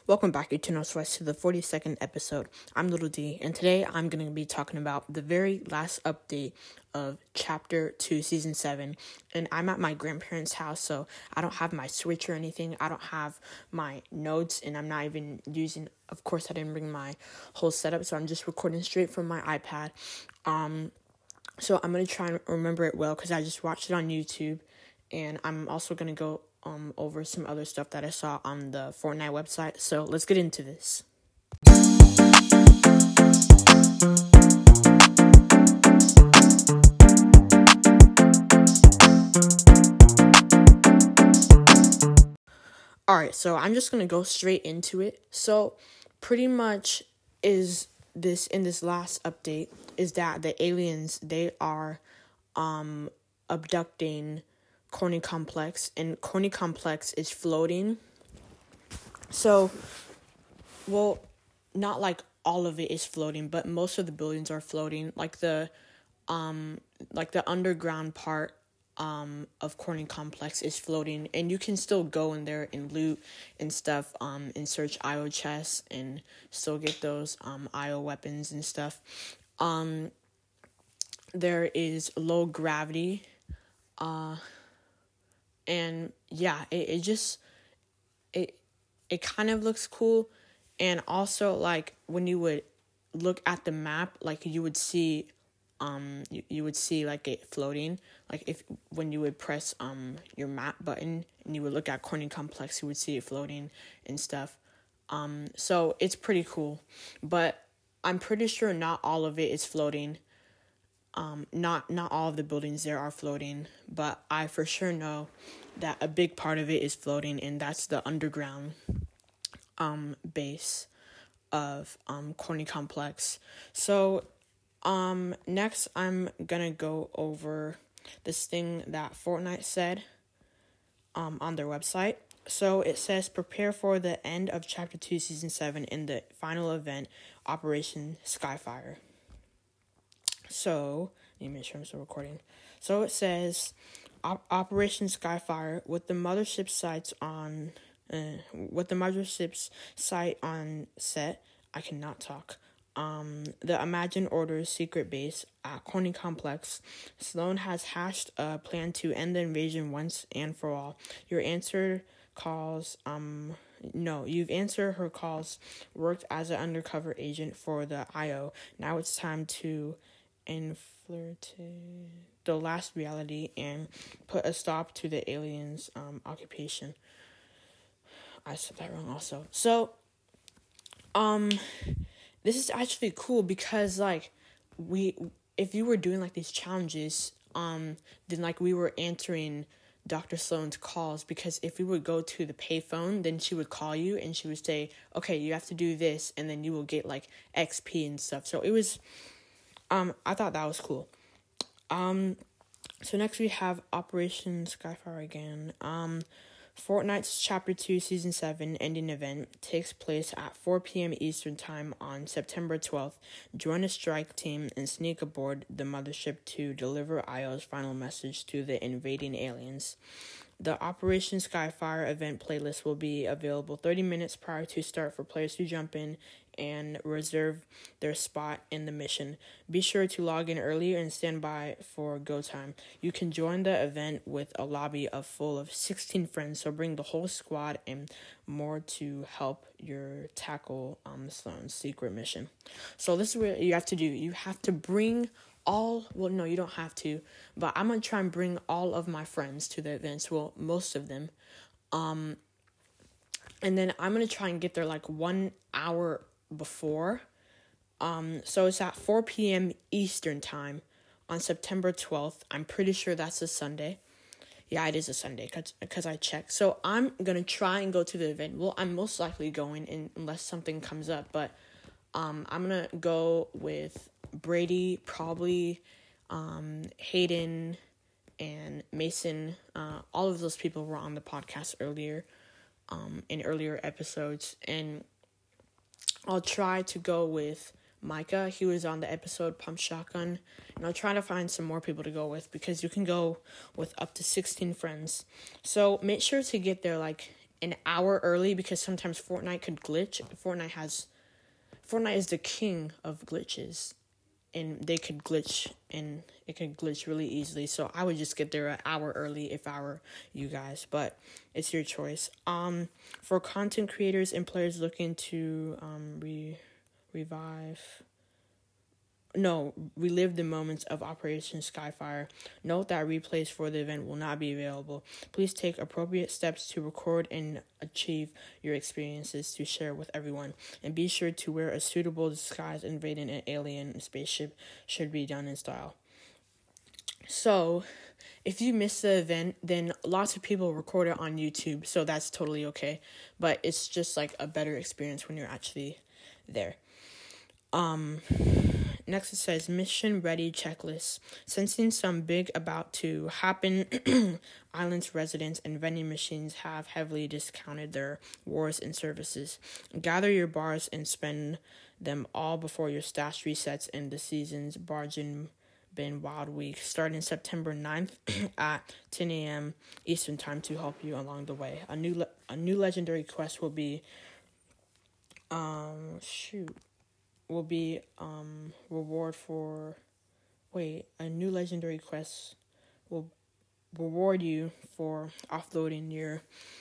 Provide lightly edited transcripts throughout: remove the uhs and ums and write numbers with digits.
Welcome back, Eternal Slice, to the 42nd episode. I'm Little D, and today I'm going to be talking about the very last update of Chapter 2, Season 7. And I'm at my grandparents' house, so I don't have my Switch or anything. I don't have my notes, and I'm not even using... Of course, I didn't bring my whole setup, so I'm just recording straight from my iPad. So I'm going to try and remember it well, because I just watched it on YouTube, and I'm also going to go over some other stuff that I saw on the Fortnite website. So let's get into this. Alright, so I'm just gonna go straight into it. So pretty much is this in this last update is that the aliens, they are abducting Corny Complex, and Corny Complex is floating. So, well, not like all of it is floating, but most of the buildings are floating. Like the underground part of Corny Complex is floating, and you can still go in there and loot and stuff, and search IO chests and still get those IO weapons and stuff. There is low gravity, and yeah, it kind of looks cool. And also, like, when you would look at the map, like, you would see you would see like it floating, like when you would press your map button and you would look at Corny Complex, you would see it floating and stuff. So it's pretty cool, but I'm pretty sure not all of it is floating. Not all of the buildings there are floating, but I for sure know that a big part of it is floating, and that's the underground base of Corny Complex. So next I'm gonna go over this thing that Fortnite said on their website. So it says, prepare for the end of Chapter 2, Season 7 in the final event, Operation Skyfire. So, let me make sure I'm still recording. So it says, Operation Skyfire, with the mothership's site on set. I cannot talk. The Imagine Order's secret base at Corny Complex. Sloan has hatched a plan to end the invasion once and for all. You've answered her calls, worked as an undercover agent for the IO. Now it's time to infiltrate the last reality and put a stop to the aliens' occupation. I said that wrong also. So, this is actually cool because, like, if you were doing, like, these challenges, then, like, we were answering Dr. Sloan's calls, because if we would go to the payphone, then she would call you and she would say, okay, you have to do this, and then you will get, like, XP and stuff. So it was, I thought that was cool. So next we have Operation Skyfire again. Fortnite's Chapter 2, Season 7 ending event takes place at 4 p.m. Eastern Time on September 12th. Join a strike team and sneak aboard the mothership to deliver IO's final message to the invading aliens. The Operation Skyfire event playlist will be available 30 minutes prior to start for players to jump in and reserve their spot in the mission. Be sure to log in early and stand by for go time. You can join the event with a lobby full of 16 friends, so bring the whole squad and more to help your tackle Sloan's secret mission. So this is what you have to do. You have to bring you don't have to, but I'm going to try and bring all of my friends to the events, well, most of them, and then I'm going to try and get there, like, 1 hour before, so it's at 4 p.m. Eastern Time on September 12th, I'm pretty sure that's a Sunday. Yeah, it is a Sunday, because I checked, so I'm going to try and go to the event. Well, I'm most likely going unless something comes up, but, I'm going to go with Brady, probably, Hayden, and Mason. All of those people were on the podcast earlier, in earlier episodes, and I'll try to go with Micah. He was on the episode Pump Shotgun, and I'll try to find some more people to go with, because you can go with up to 16 friends. So make sure to get there, like, an hour early because sometimes Fortnite could glitch. Fortnite is the king of glitches, and they could glitch, and it could glitch really easily. So I would just get there an hour early if I were you guys, but it's your choice. For content creators and players looking to relive the moments of Operation Skyfire. Note that replays for the event will not be available. Please take appropriate steps to record and achieve your experiences to share with everyone. And be sure to wear a suitable disguise. Invading an alien spaceship should be done in style. So, if you missed the event, then lots of people record it on YouTube, so that's totally okay. But it's just like a better experience when you're actually there. Next it says mission ready checklist. Sensing some big about to happen, Island's residents and vending machines have heavily discounted their rewards and services. Gather your bars and spend them all before your stash resets in the season's Bargain Bin Wild Week, starting September 9th at 10 a.m. Eastern Time to help you along the way. A new legendary quest will be reward for a new legendary quest will reward you for offloading your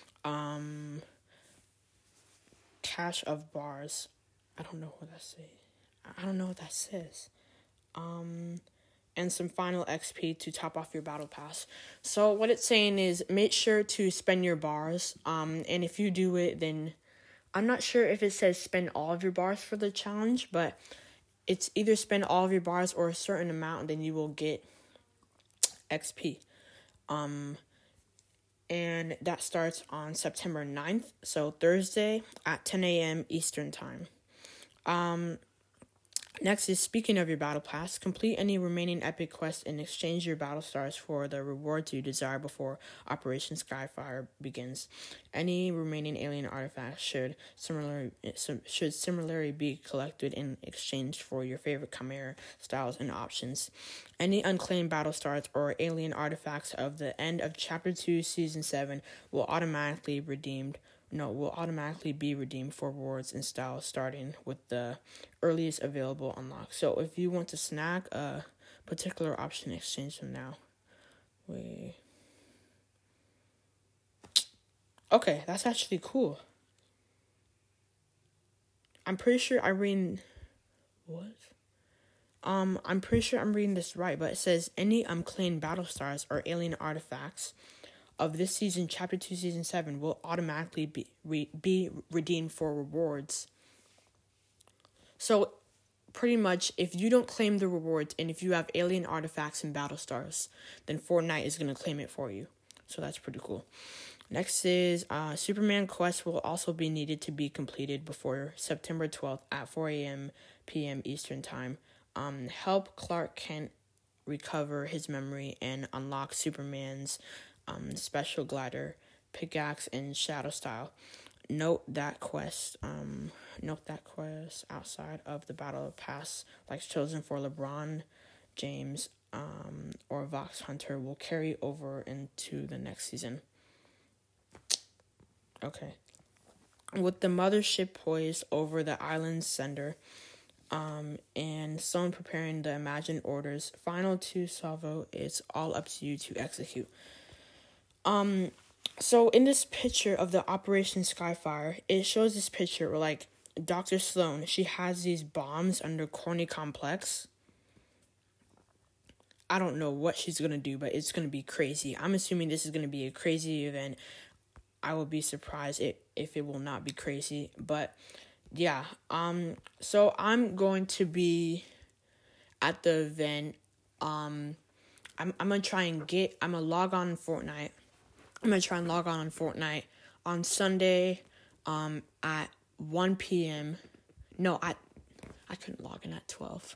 cache of bars. I don't know what that says. And some final XP to top off your battle pass. So what it's saying is make sure to spend your bars. And if you do it, then I'm not sure if it says spend all of your bars for the challenge, but it's either spend all of your bars or a certain amount, then you will get XP. And that starts on September 9th, so Thursday at 10 a.m. Eastern Time. Next is, speaking of your battle pass, complete any remaining epic quests and exchange your battle stars for the rewards you desire before Operation Skyfire begins. Any remaining alien artifacts should similarly be collected and exchanged for your favorite Chimera styles and options. Any unclaimed battle stars or alien artifacts of the end of Chapter 2, Season 7 will automatically be redeemed for rewards and styles starting with the earliest available unlock. So if you want to snag a particular option, exchange them now. Okay, that's actually cool. I'm pretty sure I'm reading this right, but it says any unclaimed battle stars or alien artifacts of this season, Chapter 2, Season 7, will automatically be redeemed for rewards. So, pretty much, if you don't claim the rewards, and if you have alien artifacts and battle stars, then Fortnite is going to claim it for you. So, that's pretty cool. Next is, Superman Quest will also be needed to be completed before September 12th at 4 p.m. Eastern Time. Help Clark Kent recover his memory and unlock Superman's special glider, pickaxe, and shadow style. Note that quest outside of the battle pass, like chosen for LeBron James or Vox Hunter, will carry over into the next season. Okay. With the mothership poised over the island's center, and someone preparing the imagined orders, final to Salvo, it's all up to you to execute. So in this picture of the Operation Skyfire, it shows this picture where, like, Dr. Sloan, she has these bombs under Corny Complex. I don't know what she's gonna do, but it's gonna be crazy. I'm assuming this is gonna be a crazy event. I will be surprised if it will not be crazy, but yeah. So I'm going to be at the event. I'm gonna log on Fortnite. I'm going to try and log on Fortnite on Sunday at 1 p.m. No, I couldn't log in at 12.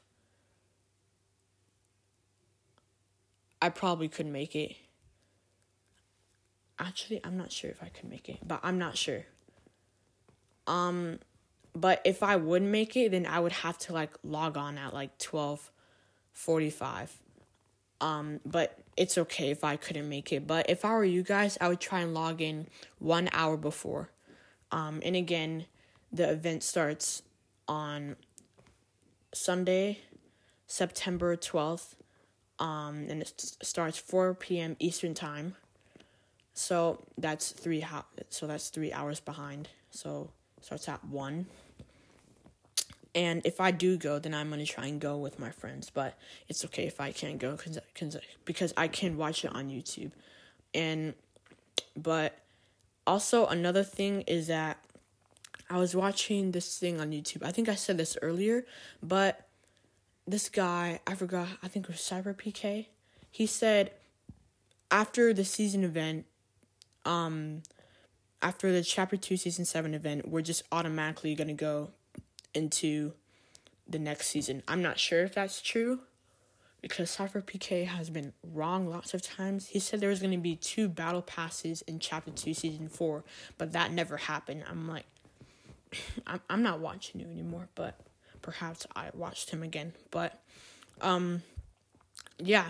I probably could make it. Actually, I'm not sure if I could make it, but I'm not sure. But if I would make it, then I would have to, like, log on at, like, 12:45. But it's okay if I couldn't make it. But if I were you guys, I would try and log in 1 hour before. And again, the event starts on Sunday, September 12th. And it starts 4 p.m. Eastern time. So that's 3 hours behind. So it starts at 1. And if I do go, then I'm going to try and go with my friends. But it's okay if I can't go because I can watch it on YouTube. But also another thing is that I was watching this thing on YouTube. I think I said this earlier, but this guy, I forgot, I think it was CyberPK. He said after the season event, after the Chapter 2 Season 7 event, we're just automatically going to go into the next season. I'm not sure if that's true because CyberPK has been wrong lots of times. He said there was going to be 2 battle passes in Chapter 2 Season 4, but that never happened. I'm like, I'm not watching you anymore, but perhaps I watched him again. But, yeah.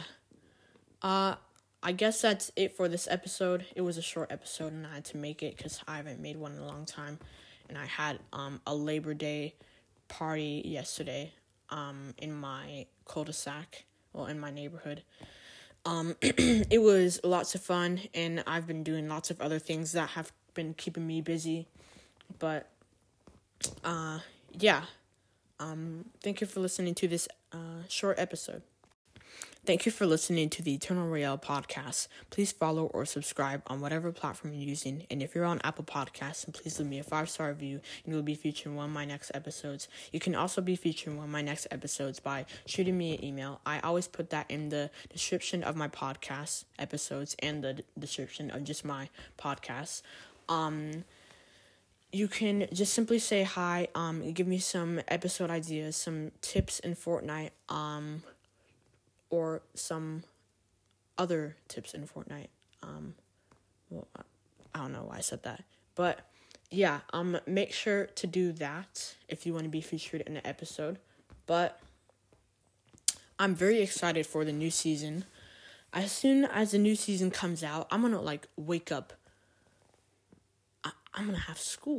I guess that's it for this episode. It was a short episode, and I had to make it because I haven't made one in a long time. And I had a Labor Day party yesterday in my cul-de-sac, in my neighborhood. It was lots of fun, and I've been doing lots of other things that have been keeping me busy. But, yeah. Thank you for listening to this short episode. Thank you for listening to the Eternal Royale podcast. Please follow or subscribe on whatever platform you're using. And if you're on Apple Podcasts, then please leave me a 5-star review and you'll be featured in one of my next episodes. You can also be featured in one of my next episodes by shooting me an email. I always put that in the description of my podcast episodes and the description of just my podcasts. You can just simply say hi, give me some episode ideas, some tips in Fortnite, or some other tips in Fortnite. Well, I don't know why I said that. But, yeah, make sure to do that if you want to be featured in an episode. But I'm very excited for the new season. As soon as the new season comes out, I'm going to, wake up. I'm going to have school.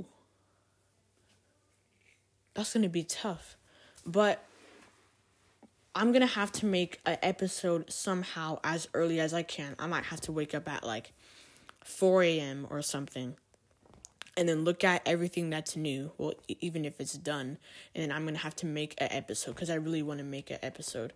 That's going to be tough. But I'm going to have to make an episode somehow as early as I can. I might have to wake up at 4 a.m. or something. And then look at everything that's new. Well, even if it's done. And then I'm going to have to make an episode. Because I really want to make an episode.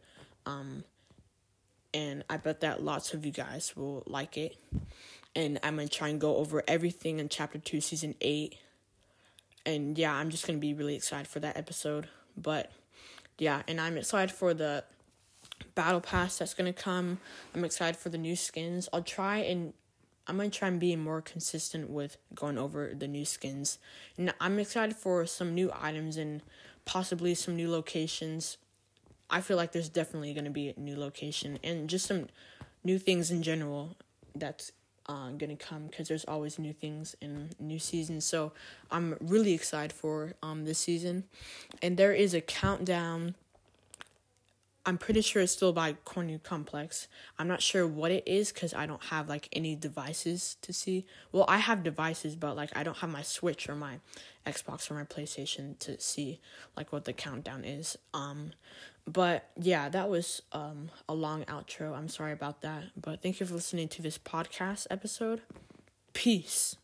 And I bet that lots of you guys will like it. And I'm going to try and go over everything in Chapter 2, Season 8. And yeah, I'm just going to be really excited for that episode. But yeah, and I'm excited for the battle pass that's going to come. I'm excited for the new skins. I'm going to try and be more consistent with going over the new skins. And I'm excited for some new items and possibly some new locations. I feel like there's definitely going to be a new location and just some new things in general that's going to come because there's always new things in new seasons. So I'm really excited for this season. And there is a countdown. I'm pretty sure it's still by Corny Complex. I'm not sure what it is because I don't have any devices to see. Well, I have devices, but I don't have my Switch or my Xbox or my PlayStation to see what the countdown is. But yeah, that was a long outro. I'm sorry about that. But thank you for listening to this podcast episode. Peace.